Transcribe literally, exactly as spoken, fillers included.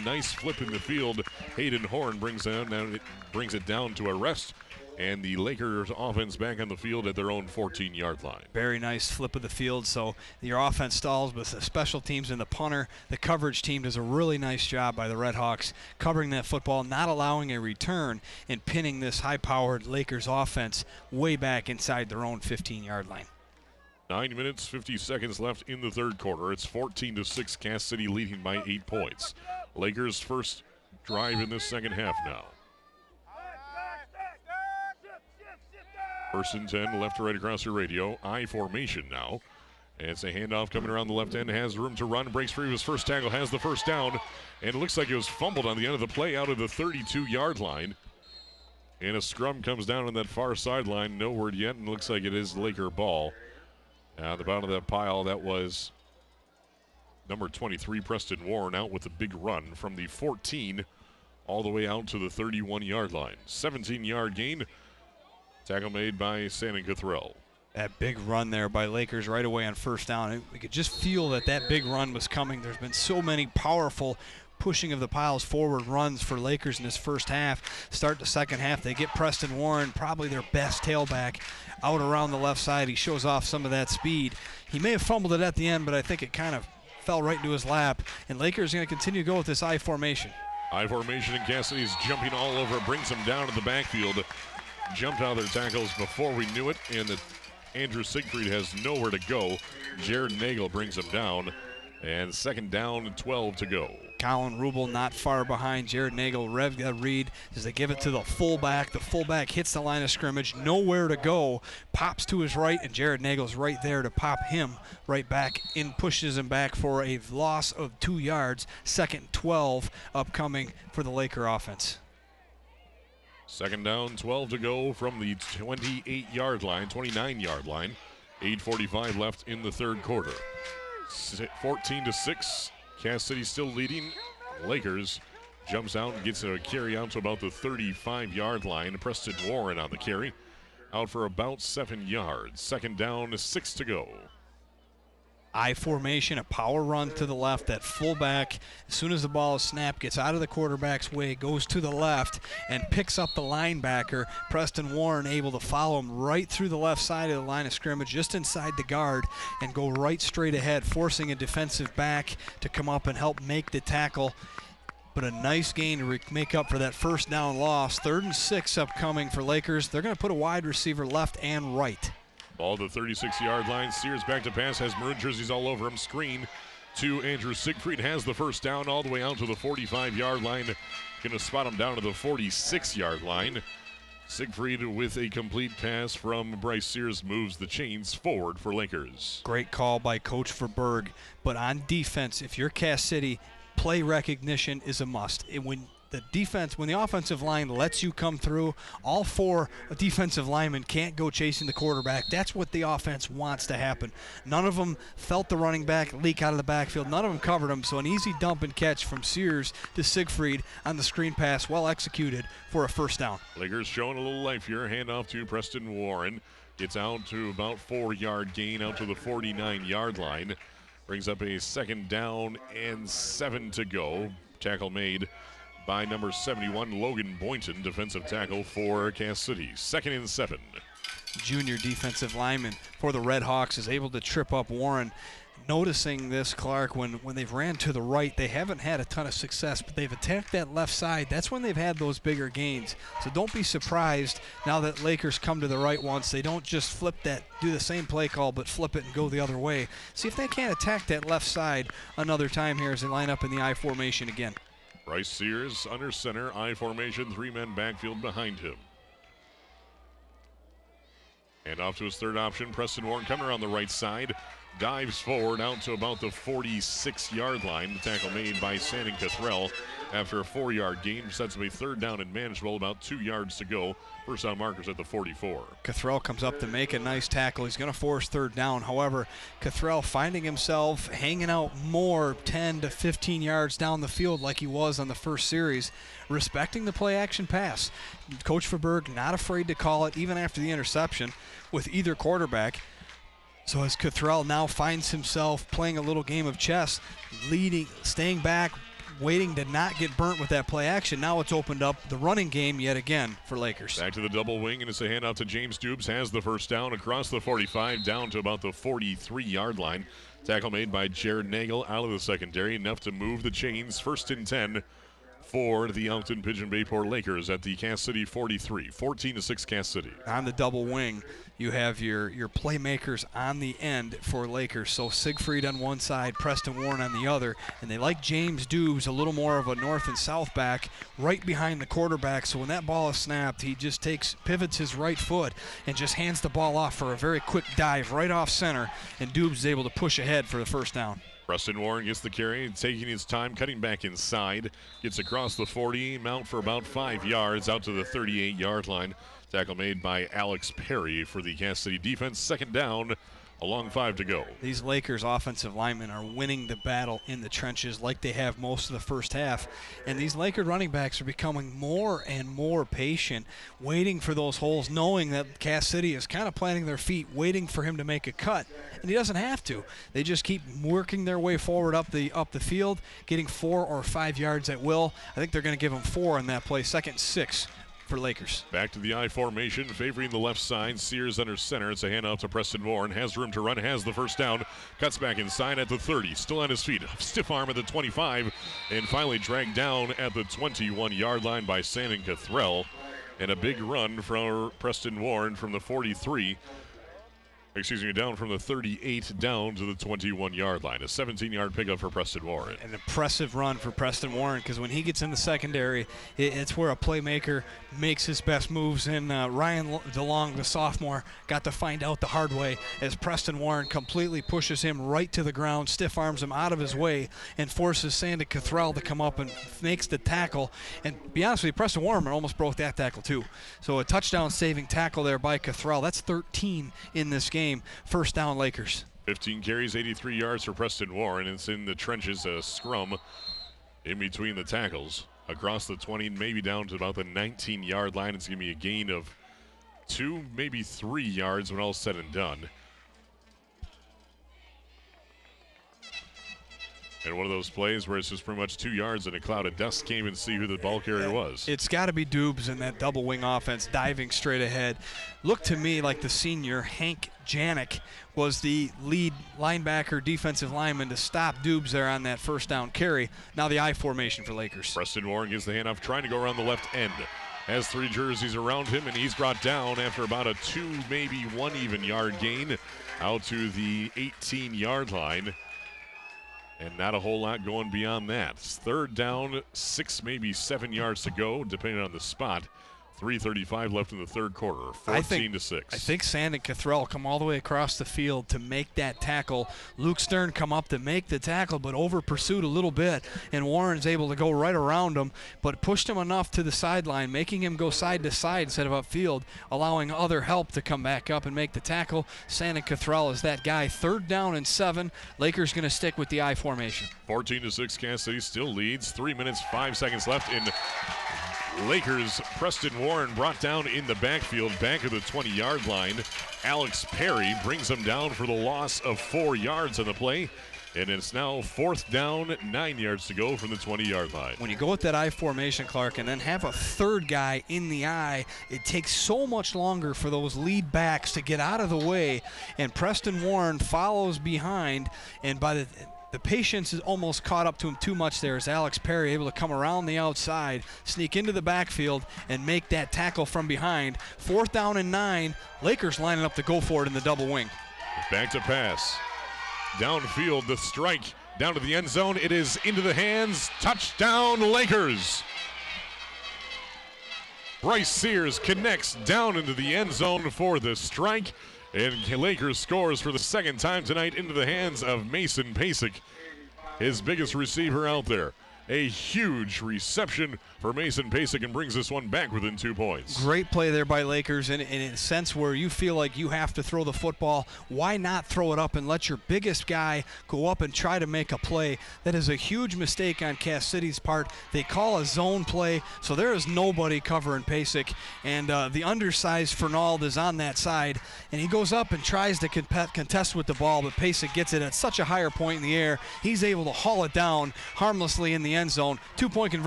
nice flip in the field. Hayden Horn brings it down, it brings it down to a rest. And the Lakers offense back on the field at their own fourteen-yard line. Very nice flip of the field. So your offense stalls, but the special teams and the punter, the coverage team does a really nice job by the Red Hawks covering that football, not allowing a return, and pinning this high-powered Lakers offense way back inside their own fifteen-yard line. Nine minutes, fifty seconds left in the third quarter. It's fourteen to six, Cass City leading by eight points. Lakers' first drive in this second half now. First and ten, left to right across your radio. I formation now. And it's a handoff coming around the left end. Has room to run. Breaks free of his first tackle. Has the first down. And it looks like it was fumbled on the end of the play out of the thirty-two-yard line. And a scrum comes down on that far sideline. No word yet. And looks like it is Laker ball. At the bottom of that pile, that was number twenty-three, Preston Warren, out with a big run from the fourteen all the way out to the thirty-one-yard line. seventeen-yard gain. Tackle made by Shannon Cothrell. That big run there by Lakers right away on first down. We could just feel that that big run was coming. There's been so many powerful pushing of the piles forward runs for Lakers in this first half. Start the second half, they get Preston Warren, probably their best tailback, out around the left side. He shows off some of that speed. He may have fumbled it at the end, but I think it kind of fell right into his lap. And Lakers are going to continue to go with this I formation. I formation, and Cassidy's jumping all over. Brings him down to the backfield. Jumped out of their tackles before we knew it, and the Andrew Siegfried has nowhere to go. Jared Nagel brings him down, and second down, twelve to go. Colin Rubel not far behind. Jared Nagel, Rev uh, Reed, as they give it to the fullback. The fullback hits the line of scrimmage, nowhere to go, pops to his right, and Jared Nagel's right there to pop him right back in, pushes him back for a loss of two yards. Second twelve upcoming for the Laker offense. Second down, twelve to go from the twenty-eight-yard line, twenty-nine-yard line. eight forty-five left in the third quarter. fourteen to six, Cass City still leading. Lakers jumps out and gets a carry out to about the thirty-five-yard line. Preston Warren on the carry, out for about seven yards. Second down, six to go. I formation, a power run to the left. That fullback, as soon as the ball is snapped, gets out of the quarterback's way, goes to the left, and picks up the linebacker. Preston Warren able to follow him right through the left side of the line of scrimmage, just inside the guard, and go right straight ahead, forcing a defensive back to come up and help make the tackle. But a nice gain to re- make up for that first down loss. Third and six upcoming for Lakers. They're going to put a wide receiver left and right. Ball to the thirty-six-yard line. Sears back to pass. Has maroon jerseys all over him. Screen to Andrew Siegfried. Has the first down all the way out to the forty-five-yard line. Going to spot him down to the forty-six-yard line. Siegfried with a complete pass from Bryce Sears moves the chains forward for Lakers. Great call by Coach Verberg. But on defense, if you're Cass City, play recognition is a must. It, when the defense, when the offensive line lets you come through, all four defensive linemen can't go chasing the quarterback. That's what the offense wants to happen. None of them felt the running back leak out of the backfield. None of them covered him, so an easy dump and catch from Sears to Siegfried on the screen pass, well executed for a first down. Lakers showing a little life here. Handoff to Preston Warren. Gets out to about four-yard gain out to the forty-nine-yard line. Brings up a second down and seven to go. Tackle made by number seventy-one, Logan Boynton, defensive tackle for Cass City. Second and seven. Junior defensive lineman for the Red Hawks is able to trip up Warren. Noticing this, Clark, when, when they've ran to the right, they haven't had a ton of success, but they've attacked that left side. That's when they've had those bigger gains. So don't be surprised now that Lakers come to the right once. They don't just flip that, do the same play call, but flip it and go the other way. See if they can't attack that left side another time here as they line up in the I formation again. Bryce Sears under center, I formation, three men backfield behind him. And off to his third option, Preston Warren coming around the right side. Dives forward out to about the forty-six-yard line. The tackle made by Shannon Cothrell after a four-yard gain. Sets up a third down and manageable, about two yards to go. First down markers at the forty-four. Cothrell comes up to make a nice tackle. He's going to force third down. However, Cothrell finding himself hanging out more ten to fifteen yards down the field like he was on the first series, respecting the play-action pass. Coach Verberg not afraid to call it even after the interception with either quarterback. So as Cothrell now finds himself playing a little game of chess, leading, staying back, waiting to not get burnt with that play action. Now it's opened up the running game yet again for Lakers. Back to the double wing, and it's a handoff to James Dubes. Has the first down across the forty-five, down to about the forty-three-yard line. Tackle made by Jared Nagel out of the secondary, enough to move the chains. First and ten for the Elkton Pigeon Bayport Lakers at the Cass City forty-three. fourteen to six Cass City. On the double wing, you have your, your playmakers on the end for Lakers. So Siegfried on one side, Preston Warren on the other. And they like James Dubes, a little more of a north and south back, right behind the quarterback. So when that ball is snapped, he just takes, pivots his right foot and just hands the ball off for a very quick dive right off center. And Dubes is able to push ahead for the first down. Preston Warren gets the carry, taking his time, cutting back inside. Gets across the forty, mount for about five yards, out to the thirty-eight-yard line. Tackle made by Alex Perry for the Cass City defense. Second down, along five to go. These Lakers offensive linemen are winning the battle in the trenches like they have most of the first half. And these Laker running backs are becoming more and more patient, waiting for those holes, knowing that Cass City is kind of planting their feet, waiting for him to make a cut. And he doesn't have to. They just keep working their way forward up the up the field, getting four or five yards at will. I think they're going to give him four on that play. Second six for Lakers. Back to the I formation, favoring the left side. Sears under center. It's a handoff to Preston Warren. Has room to run, has the first down. Cuts back inside at the thirty. Still on his feet. Stiff arm at the twenty-five. And finally dragged down at the twenty-one-yard line by Sandon Cathrell. And a big run from Preston Warren from the forty-three. Excuse me, down from the thirty-eight down to the twenty-one-yard line. A seventeen-yard pickup for Preston Warren. An impressive run for Preston Warren, because when he gets in the secondary, it, it's where a playmaker makes his best moves. And uh, Ryan DeLong, the sophomore, got to find out the hard way as Preston Warren completely pushes him right to the ground, stiff arms him out of his way, and forces Sandon Cathrell to come up and makes the tackle. And to be honest with you, Preston Warren almost broke that tackle too. So a touchdown-saving tackle there by Cathrell. That's thirteen in this game. First down, Lakers. fifteen carries, eighty-three yards for Preston Warren. It's in the trenches, a scrum in between the tackles. Across the twenty, maybe down to about the nineteen-yard line. It's going to be a gain of two, maybe three yards when all's said and done. And one of those plays where it's just pretty much two yards in a cloud of dust. Can't even see who the ball carrier was. It's got to be Dubes in that double wing offense, diving straight ahead. Looked to me like the senior, Hank Janik, was the lead linebacker, defensive lineman to stop Dubes there on that first down carry. Now the I formation for Lakers. Preston Warren gets the handoff, trying to go around the left end. Has three jerseys around him, and he's brought down after about a two, maybe one even yard gain out to the eighteen-yard line. And not a whole lot going beyond that. Third down, six, maybe seven yards to go, depending on the spot. three thirty-five left in the third quarter, fourteen to six. I think Sandon Cathrell come all the way across the field to make that tackle. Luke Stern come up to make the tackle, but over pursued a little bit, and Warren's able to go right around him, but pushed him enough to the sideline, making him go side to side instead of upfield, allowing other help to come back up and make the tackle. Sandon Cathrell is that guy. Third down and seven. Lakers going to stick with the I formation. fourteen to six, Cass City still leads. Three minutes, five seconds left in Lakers. Preston Warren brought down in the backfield, back of the twenty-yard line. Alex Perry brings him down for the loss of four yards on the play. And it's now fourth down, nine yards to go from the twenty-yard line. When you go with that I formation, Clark, and then have a third guy in the I, it takes so much longer for those lead backs to get out of the way. And Preston Warren follows behind, and by the The patience is almost caught up to him too much there as Alex Perry able to come around the outside, sneak into the backfield, and make that tackle from behind. Fourth down and nine. Lakers lining up to go for it in the double wing. Back to pass. Downfield, the strike. Down to the end zone. It is into the hands. Touchdown, Lakers. Bryce Sears connects down into the end zone for the strike. And Lakers scores for the second time tonight into the hands of Mason Pasek, his biggest receiver out there. A huge reception for Mason Pasek and brings this one back within two points. Great play there by Lakers, and in a sense where you feel like you have to throw the football, why not throw it up and let your biggest guy go up and try to make a play? That is a huge mistake on Cass City's part. They call a zone play, so there is nobody covering Pasek, and uh, the undersized Fernald is on that side, and he goes up and tries to comp- contest with the ball, but Pasek gets it at such a higher point in the air, he's able to haul it down harmlessly in the end end zone. Two-point conversion.